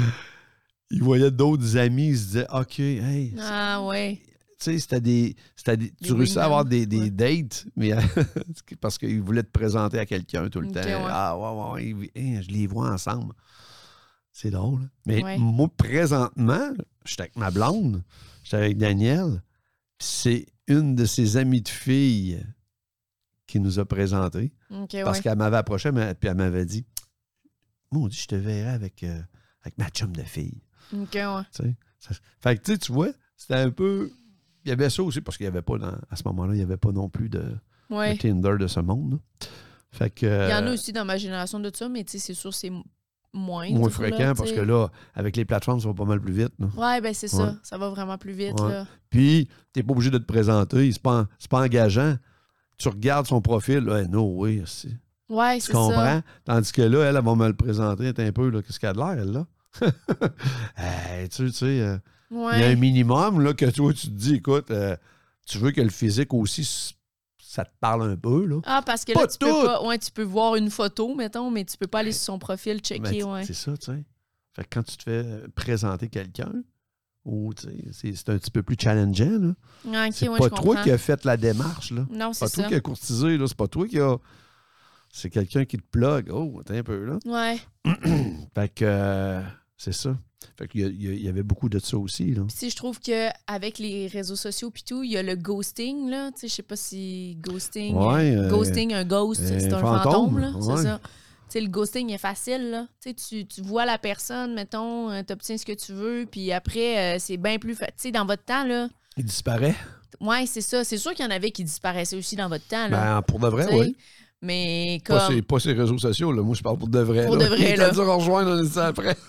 S3: Ils voyaient d'autres amis, ils se disaient OK, hey,
S2: Ah ouais.
S3: tu sais, c'était des. C'était des-
S2: Des
S3: tu réussis à avoir des, des
S2: wingmans,
S3: dates, mais parce qu'ils voulaient te présenter à quelqu'un tout le
S2: Ok,
S3: temps.
S2: ouais.
S3: Ah, ouais, ouais, ils- hey, je les vois ensemble. C'est drôle. hein. Mais
S2: Ouais.
S3: moi, présentement, j'étais avec ma blonde, j'étais avec Daniel, puis c'est une de ses amies de filles qui nous a présentés.
S2: OK,
S3: Parce
S2: ouais.
S3: qu'elle m'avait approché, mais- puis elle m'avait dit Maudit, je te verrai avec, euh, avec ma chum de fille.
S2: OK, ouais.
S3: Tu sais. Ça- fait que, tu sais, tu vois, c'était un peu. Il y avait ça aussi, parce qu'il n'y avait pas, dans- à ce moment-là, il n'y avait pas non plus de,
S2: Ouais.
S3: de Tinder de ce monde. là. Fait que.
S2: Il y en a
S3: euh,
S2: aussi dans ma génération de ça, mais tu sais, c'est sûr, c'est m- moins.
S3: moins fréquent, parce que là, avec les plateformes, ça va pas mal plus vite. là.
S2: Ouais, ben c'est
S3: Ouais.
S2: ça. Ça va vraiment plus vite,
S3: Ouais.
S2: là.
S3: Puis, tu n'es pas obligé de te présenter, c'est pas, c'est pas engageant. Tu regardes son profil, là, hey, no way, c'est-
S2: Ouais,
S3: tu
S2: c'est
S3: comprends?
S2: ça.
S3: Tandis que là, elle, elle va me le présenter un peu, là, qu'est-ce qu'elle a de l'air, elle, là? Hey, tu sais, tu sais, euh, il y a un
S2: Ouais.
S3: minimum là, que toi, tu te dis, écoute, euh, tu veux que le physique aussi, s- ça te parle un peu, là.
S2: Ah, parce que
S3: Pas
S2: là, tu peux
S3: tout.
S2: pas. Ouais, tu peux voir une photo, mettons, mais tu peux pas aller sur son profil,
S3: Mais
S2: checker,
S3: t-
S2: ouais.
S3: C'est ça, tu sais. Fait que quand tu te fais euh, présenter quelqu'un, ou, tu sais, c'est c'est un petit peu plus challengeant, là.
S2: Ah, ok,
S3: C'est
S2: ouais,
S3: pas
S2: je
S3: toi
S2: comprends.
S3: qui as fait la démarche, là.
S2: Non,
S3: C'est pas
S2: c'est
S3: toi
S2: ça.
S3: qui as courtisé, là. C'est pas toi qui a... C'est quelqu'un qui te plug. Oh, attends un peu, là.
S2: Ouais.
S3: Fait que euh, c'est ça. Fait qu'il y, a- il y a- il y avait beaucoup de ça aussi, là.
S2: Puis, tu sais, je trouve qu'avec les réseaux sociaux puis tout, il y a le ghosting, là. Tu sais, je sais pas si ghosting.
S3: Ouais,
S2: euh,
S3: euh,
S2: ghosting, un ghost,
S3: euh,
S2: c'est un
S3: fantôme,
S2: fantôme, là.
S3: ouais.
S2: C'est ça. Tu sais, le ghosting est facile, là. Tu sais, tu, tu vois la personne, mettons, euh, t'obtiens ce que tu veux, puis après, euh, c'est bien plus... fa- Tu sais, dans votre temps, là...
S3: Il disparaît.
S2: Ouais, c'est ça. C'est sûr qu'il y en avait qui disparaissaient aussi dans votre temps, là.
S3: Ben, pour de vrai,
S2: Tu sais,
S3: oui.
S2: Mais
S3: Pas,
S2: comme...
S3: ces, pas ces réseaux sociaux, là. Moi, je parle pour de vrai.
S2: Pour
S3: là.
S2: de vrai,
S3: Il était
S2: là.
S3: dur à rejoindre, on est ça après.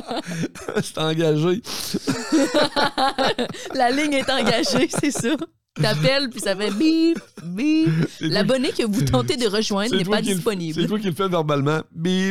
S3: Je suis engagé.
S2: La ligne est engagée, c'est ça. T'appelles, puis ça fait bip, bip. L'abonné que vous tentez de rejoindre n'est pas disponible.
S3: C'est toi qui le fais normalement. Bip.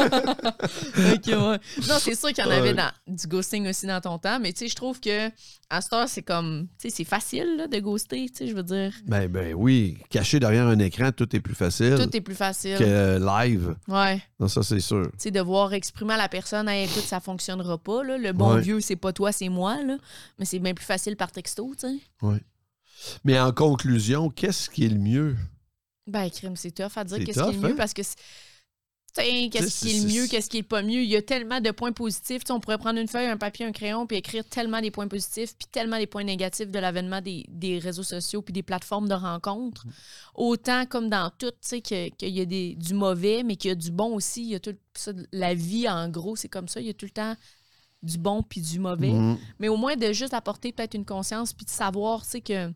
S2: OK, ouais. Non, c'est sûr qu'il y en avait dans, du ghosting aussi dans ton temps, mais tu sais, je trouve que à cette heure, c'est comme, tu sais, c'est facile là, de ghoster, tu sais, je veux dire.
S3: Ben, ben oui, caché derrière un écran, tout est plus facile.
S2: Tout est plus facile.
S3: Que live.
S2: Ouais.
S3: Non, ça, c'est sûr.
S2: Tu sais, devoir exprimer à la personne, hey, écoute, ça fonctionnera pas, là. Le bon
S3: ouais.
S2: vieux, c'est pas toi, c'est moi, là. Mais c'est bien plus facile par texto, tu sais.
S3: Oui. Mais en conclusion, qu'est-ce qui est le mieux?
S2: Ben, crime, c'est tough à dire
S3: C'est
S2: qu'est-ce
S3: tough,
S2: qui est le mieux
S3: hein?
S2: parce que, t'sais, qu'est-ce
S3: C'est-
S2: qui est le
S3: c'est-
S2: mieux, qu'est-ce qui est pas mieux. Il y a tellement de points positifs. T'sais, on pourrait prendre une feuille, un papier, un crayon, puis écrire tellement des points positifs, puis tellement des points négatifs de l'avènement des, des réseaux sociaux puis des plateformes de rencontres. Autant comme dans tout, tu sais, que- qu'il y a des, du mauvais, mais qu'il y a du bon aussi. Il y a tout ça, la vie, en gros, c'est comme ça. Il y a tout le temps du bon puis du mauvais.
S3: Mm.
S2: Mais au moins de juste apporter peut-être une conscience puis de savoir, tu sais, que,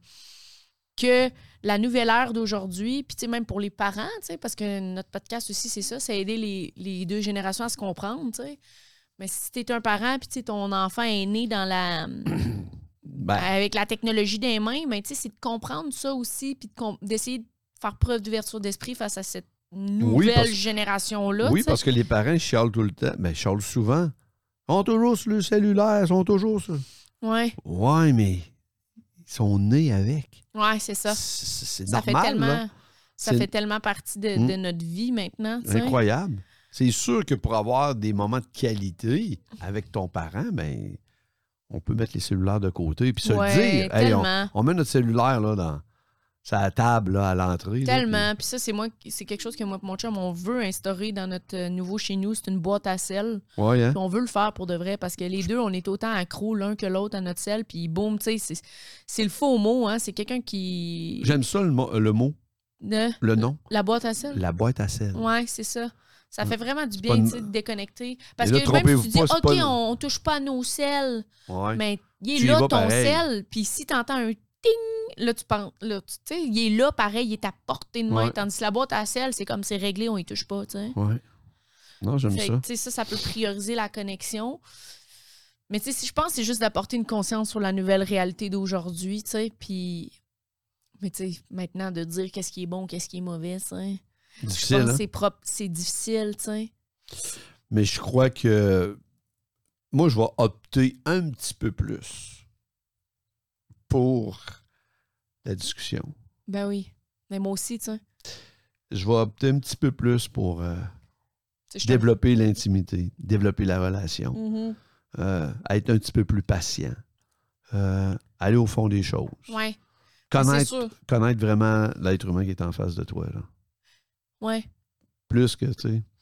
S2: que la nouvelle ère d'aujourd'hui, puis tu sais, même pour les parents, tu sais, parce que notre podcast aussi, c'est ça, c'est aider les, les deux générations à se comprendre, tu sais. Mais si t'es un parent puis tu sais, ton enfant est né dans la...
S3: Ben,
S2: avec la technologie des mains, ben, tu sais, c'est de comprendre ça aussi puis de com- d'essayer de faire preuve d'ouverture d'esprit face à cette nouvelle
S3: parce-
S2: génération-là,
S3: oui,
S2: tu sais.
S3: parce que les parents, ils chialent tout le temps. Ben, ils chialent souvent. Ils sont toujours sur le cellulaire, ils sont toujours sur...
S2: Ouais,
S3: Ouais, mais ils sont nés avec.
S2: ouais, c'est ça.
S3: C'est c'est
S2: Ça
S3: normal,
S2: fait tellement...
S3: là.
S2: Ça
S3: C'est-
S2: fait tellement partie de,
S3: Mm.
S2: de notre vie maintenant. tu
S3: C'est
S2: sais.
S3: incroyable. C'est sûr que pour avoir des moments de qualité avec ton parent, ben, on peut mettre les cellulaires de côté puis se
S2: Ouais,
S3: le dire. Hey, on,
S2: tellement.
S3: on met notre cellulaire là, dans sa table là, à l'entrée. là,
S2: Tellement. Puis ça, c'est moi, c'est quelque chose que moi et mon chum, on veut instaurer dans notre euh, nouveau chez nous. C'est une boîte à sel.
S3: puis- Ouais, hein?
S2: Puis on veut le faire pour de vrai parce que les deux, on est autant accros l'un que l'autre à notre sel. Puis boum, tu sais, c'est, c'est le faux mot. Hein? C'est quelqu'un qui...
S3: J'aime ça le, mo- le mot,
S2: Ne-
S3: le nom.
S2: La boîte à sel?
S3: La boîte à sel.
S2: Ouais, c'est ça. Ça fait vraiment du
S3: pas
S2: bien,
S3: une-
S2: tu sais, de déconnecter. Parce
S3: Mais là,
S2: que même si
S3: trompez-vous
S2: tu dis,
S3: pas, c'est
S2: OK,
S3: pas une-
S2: on, on touche pas à nos sels,
S3: Ouais.
S2: mais il est
S3: Tu y
S2: là,
S3: vas
S2: ton
S3: pareil.
S2: sel. Puis si tu entends un ting, là, tu penses, là, tu sais, il est là, pareil, il est à portée de main.
S3: Ouais.
S2: Tandis que la boîte à sel, c'est comme c'est réglé, on y touche pas, tu sais.
S3: Ouais. Non, j'aime
S2: Fait que,
S3: ça.
S2: tu sais, ça, ça peut prioriser la connexion. Mais tu sais, si je pense que c'est juste d'apporter une conscience sur la nouvelle réalité d'aujourd'hui, tu sais, puis... Mais tu sais, maintenant, de dire qu'est-ce qui est bon, qu'est-ce qui est mauvais, tu sais. Je
S3: Difficile,
S2: pense que
S3: hein?
S2: c'est propre, c'est difficile, tu sais.
S3: Mais je crois que moi, je vais opter un petit peu plus pour la discussion.
S2: Ben oui. Mais moi aussi, tu sais.
S3: Je vais opter un petit peu plus pour euh,
S2: Tu sais, je
S3: développer l'intimité, développer la relation,
S2: Mhm.
S3: euh, être un petit peu plus patient, euh, aller au fond des choses.
S2: Ouais. C'est
S3: Connaître,
S2: sûr.
S3: connaître vraiment l'être humain qui est en face de toi. Là.
S2: Ouais.
S3: Plus que, tu sais,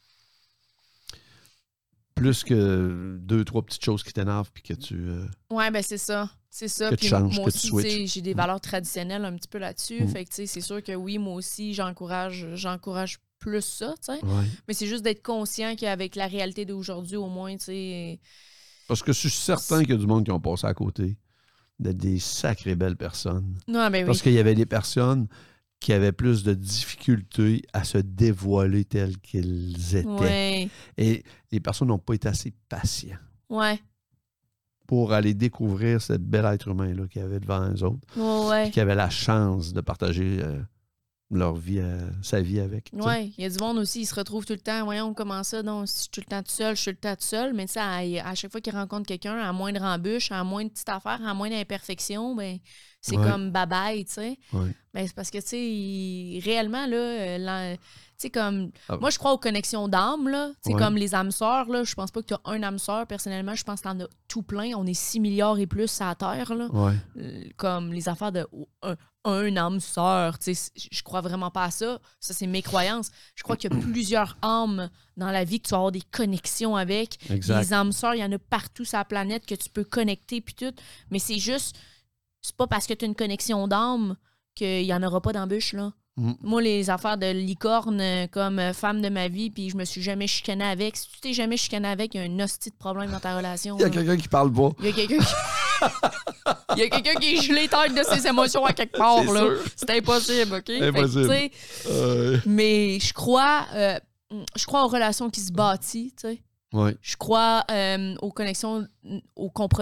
S3: plus que deux, trois petites choses qui t'énervent puis que tu... euh,
S2: Ouais, ben c'est ça. C'est ça.
S3: Que tu
S2: Puis
S3: changes,
S2: moi
S3: que tu
S2: aussi,
S3: switches.
S2: tu sais, j'ai des valeurs traditionnelles un petit peu là-dessus.
S3: Mm.
S2: Fait que, tu sais, c'est sûr que oui, moi aussi, j'encourage, j'encourage plus ça, tu sais.
S3: ouais.
S2: Mais c'est juste d'être conscient qu'avec la réalité d'aujourd'hui, au moins, tu sais...
S3: Parce que je suis certain qu'il y a du monde qui ont passé à côté d'être des sacrées belles personnes.
S2: Non, ben oui.
S3: Parce qu'il y avait des personnes qui avaient plus de difficultés à se dévoiler telles qu'elles étaient.
S2: Ouais.
S3: Et les personnes n'ont pas été assez patients
S2: Ouais.
S3: pour aller découvrir cette belle être humain-là qu'il y avait devant eux autres,
S2: Ouais, ouais.
S3: qui avait la chance de partager euh, leur vie, euh, sa vie avec. tu sais.
S2: Ouais, il y a du monde aussi, ils se retrouvent tout le temps. Voyons comment ça, donc si je suis tout le temps tout seul, je suis tout le temps tout seul. Mais tu sais, à, à chaque fois qu'ils rencontrent quelqu'un, à moindre embûche, à moindre petite affaire, à moindre imperfection, ben c'est
S3: Ouais.
S2: comme bye-bye, tu sais.
S3: Ouais.
S2: Ben, c'est parce que, tu sais, il- réellement, là, euh, l'en- tu sais, comme...
S3: Ah.
S2: Moi, je crois aux connexions d'âme, là. Tu sais,
S3: Ouais.
S2: comme les âmes sœurs, là. Je pense pas que tu as un âme sœur, personnellement. Je pense que t'en as tout plein. On est six milliards et plus à la Terre, là.
S3: Ouais.
S2: Euh, Comme les affaires de oh, un, un âme sœur, tu sais, c- je crois vraiment pas à ça. Ça, c'est mes croyances. Je crois qu'il y a plusieurs âmes dans la vie que tu vas avoir des connexions avec.
S3: Exact.
S2: Les âmes sœurs, il y en a partout sur la planète que tu peux connecter puis tout. Mais c'est juste, c'est pas parce que tu as une connexion d'âme qu'il y en aura pas d'embûche, là.
S3: Mm.
S2: Moi, les affaires de licorne euh, comme euh, femme de ma vie, puis je me suis jamais chicanée avec. Si tu t'es jamais chicané avec, il y a un hostie de problème dans ta relation.
S3: Il y a
S2: là.
S3: quelqu'un qui parle pas.
S2: Il y a quelqu'un qui... Il y a quelqu'un qui est gelé tête de ses émotions à quelque part,
S3: C'est
S2: là.
S3: sûr.
S2: C'est impossible, OK? Fait que,
S3: Impossible.
S2: tu sais,
S3: Euh,
S2: mais je crois, euh, je crois aux relations qui se bâtissent, tu sais.
S3: ouais.
S2: Je crois euh, aux connexions, aux compromis.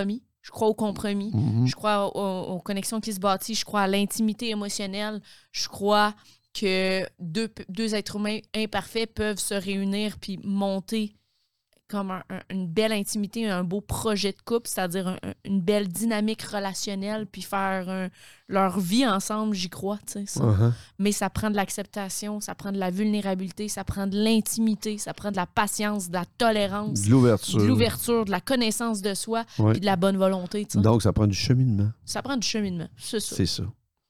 S2: Je crois au compromis.
S3: Mm-hmm.
S2: Je crois aux, aux connexions qui se bâtissent. Je crois à l'intimité émotionnelle. Je crois que deux, deux êtres humains imparfaits peuvent se réunir puis monter comme un, un, une belle intimité, un beau projet de couple, c'est-à-dire un, un, une belle dynamique relationnelle, puis faire un, leur vie ensemble, j'y crois, tu sais, ça.
S3: Uh-huh.
S2: Mais ça prend de l'acceptation, ça prend de la vulnérabilité, ça prend de l'intimité, ça prend de la patience, de la tolérance,
S3: De l'ouverture.
S2: de l'ouverture, de la connaissance de soi,
S3: Ouais.
S2: puis de la bonne volonté, tu sais.
S3: Donc, ça prend du cheminement.
S2: Ça prend du cheminement, c'est ça.
S3: C'est ça.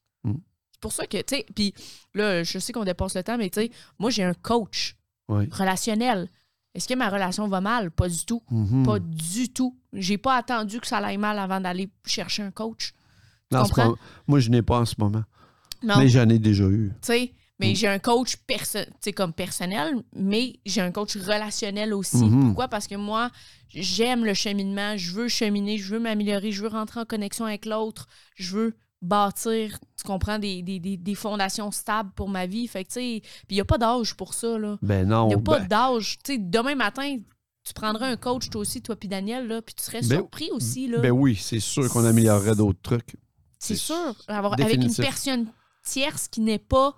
S2: C'est pour ça que, tu sais, puis là, je sais qu'on dépasse le temps, mais tu sais, moi, j'ai un coach
S3: Oui.
S2: relationnel. Est-ce que ma relation va mal? Pas du tout.
S3: Mm-hmm.
S2: Pas du tout. J'ai pas attendu que ça aille mal avant d'aller chercher un coach. Tu
S3: Non, c'est
S2: comprends?
S3: pas- moi, je n'ai pas en ce moment.
S2: Non.
S3: Mais j'en ai déjà eu.
S2: Tu sais, mais
S3: Mm.
S2: j'ai un coach perso- tu sais, comme personnel, mais j'ai un coach relationnel aussi.
S3: Mhm.
S2: Pourquoi? Parce que moi, j'aime le cheminement, je veux cheminer, je veux m'améliorer, je veux rentrer en connexion avec l'autre, je veux bâtir, tu comprends, des, des, des, des fondations stables pour ma vie. Fait que, tu sais, puis il n'y a pas d'âge pour ça, là.
S3: Ben non.
S2: Il n'y a pas
S3: ben,
S2: d'âge. Tu sais, demain matin, tu prendrais un coach, toi aussi, toi puis Daniel, là, puis tu serais
S3: Ben-
S2: surpris aussi, là.
S3: ben oui, c'est sûr qu'on améliorerait d'autres trucs.
S2: c'est
S3: c'est
S2: sûr. Avoir, avec une
S3: définitif.
S2: personne tierce qui n'est pas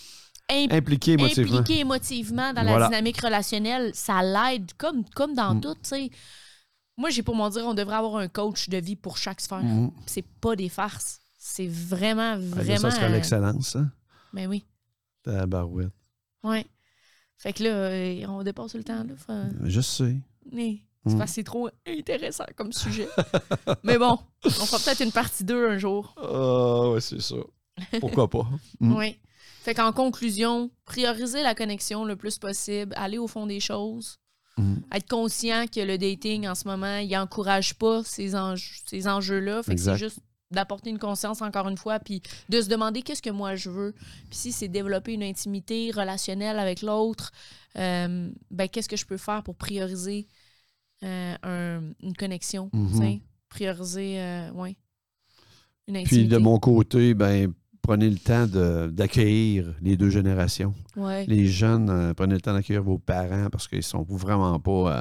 S2: imp-
S3: Impliqué émotivement.
S2: impliquée émotivement dans
S3: Voilà.
S2: la dynamique relationnelle, ça l'aide comme, comme dans
S3: Mm.
S2: tout, tu sais. Moi, j'ai pour mon dire, on devrait avoir un coach de vie pour chaque sphère.
S3: Mhm.
S2: C'est pas des farces. C'est vraiment,
S3: Ben là,
S2: vraiment...
S3: ça serait
S2: euh,
S3: l'excellence, hein?
S2: Ben oui.
S3: Tabarouette.
S2: Ouais. Fait que là, euh, on dépasse le temps, là. Fa-
S3: Je sais.
S2: Mais c'est
S3: Mm.
S2: parce que c'est trop intéressant comme sujet. Mais bon, on fera peut-être une partie deux un jour.
S3: Ah, ouais, c'est ça. Pourquoi pas? Mm.
S2: Oui. Fait qu'en conclusion, prioriser la connexion le plus possible, aller au fond des choses,
S3: Mm.
S2: être conscient que le dating en ce moment, il n'encourage pas ces, enj- ces enjeux-là. Fait que
S3: Exact.
S2: c'est juste d'apporter une conscience encore une fois, puis de se demander qu'est-ce que moi je veux. Puis si c'est développer une intimité relationnelle avec l'autre, euh, ben qu'est-ce que je peux faire pour prioriser euh, un- une connexion,
S3: Mhm.
S2: tu sais? Prioriser, euh, ouais, une
S3: Puis
S2: intimité.
S3: de mon côté, ben prenez le temps de- d'accueillir les deux générations.
S2: Ouais.
S3: Les jeunes, euh, prenez le temps d'accueillir vos parents parce qu'ils sont vraiment pas euh,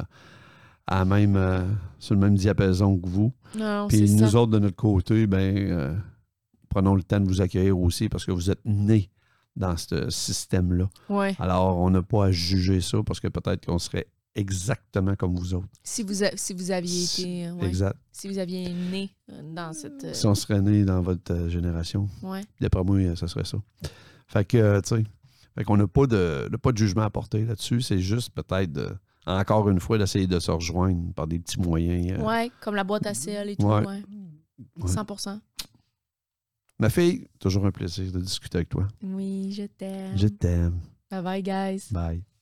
S3: à même, euh, sur le même diapason que vous.
S2: Non,
S3: Puis
S2: c'est
S3: nous
S2: ça.
S3: autres, de notre côté, ben euh, prenons le temps de vous accueillir aussi parce que vous êtes nés dans ce système-là.
S2: Ouais.
S3: Alors, on n'a pas à juger ça parce que peut-être qu'on serait exactement comme vous autres.
S2: Si vous, a- si vous aviez
S3: Si-
S2: été, euh, ouais,
S3: Exact.
S2: si vous aviez né euh, dans cette, euh,
S3: Si on serait né dans votre euh, génération,
S2: ouais,
S3: d'après moi, euh, ça serait ça. Fait que, euh, tu sais, fait qu'on n'a pas de, n'a pas de jugement à porter là-dessus. C'est juste peut-être, de- encore une fois, d'essayer de se rejoindre par des petits moyens. euh.
S2: ouais, comme la boîte à ciel et tout,
S3: Ouais.
S2: ouais,
S3: Ouais.
S2: cent pour cent.
S3: Ma fille, toujours un plaisir de discuter avec toi.
S2: Oui, je t'aime.
S3: Je t'aime.
S2: Bye bye, guys.
S3: Bye.